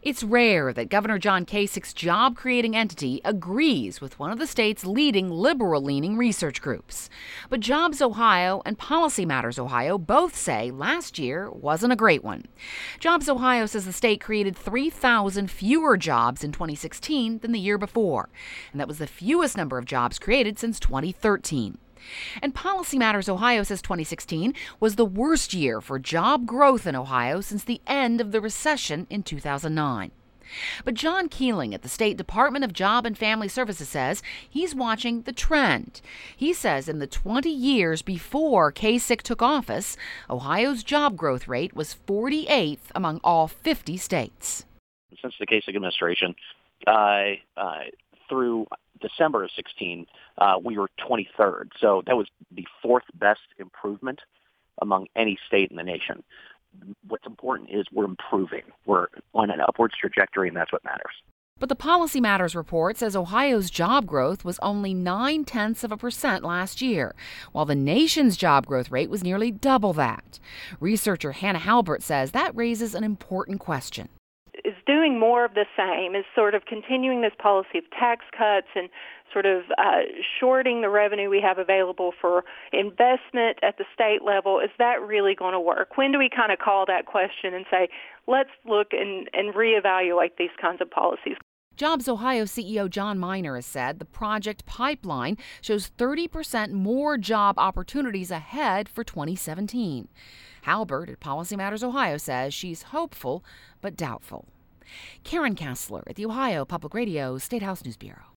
It's rare that Governor John Kasich's job-creating entity agrees with one of the state's leading liberal-leaning research groups. But Jobs Ohio and Policy Matters Ohio both say last year wasn't a great one. Jobs Ohio says the state created 3,000 fewer jobs in 2016 than the year before, and that was the fewest number of jobs created since 2013. And Policy Matters Ohio says 2016 was the worst year for job growth in Ohio since the end of the recession in 2009. But John Keeling at the State Department of Job and Family Services says he's watching the trend. He says in the 20 years before Kasich took office, Ohio's job growth rate was 48th among all 50 states. Since the Kasich administration, through December of 16, we were 23rd. So that was the fourth best improvement among any state in the nation. What's important is we're improving. We're on an upwards trajectory, and that's what matters. But the Policy Matters report says Ohio's job growth was only 0.9% last year, while the nation's job growth rate was nearly double that. Researcher Hannah Halbert says that raises an important question. Is doing more of the same, is sort of continuing this policy of tax cuts and sort of shorting the revenue we have available for investment at the state level, is that really going to work? When do we kind of call that question and say, let's look and reevaluate these kinds of policies? Jobs Ohio CEO John Miner has said the project pipeline shows 30% more job opportunities ahead for 2017. Halbert at Policy Matters Ohio says she's hopeful but doubtful. Karen Kassler at the Ohio Public Radio State House News Bureau.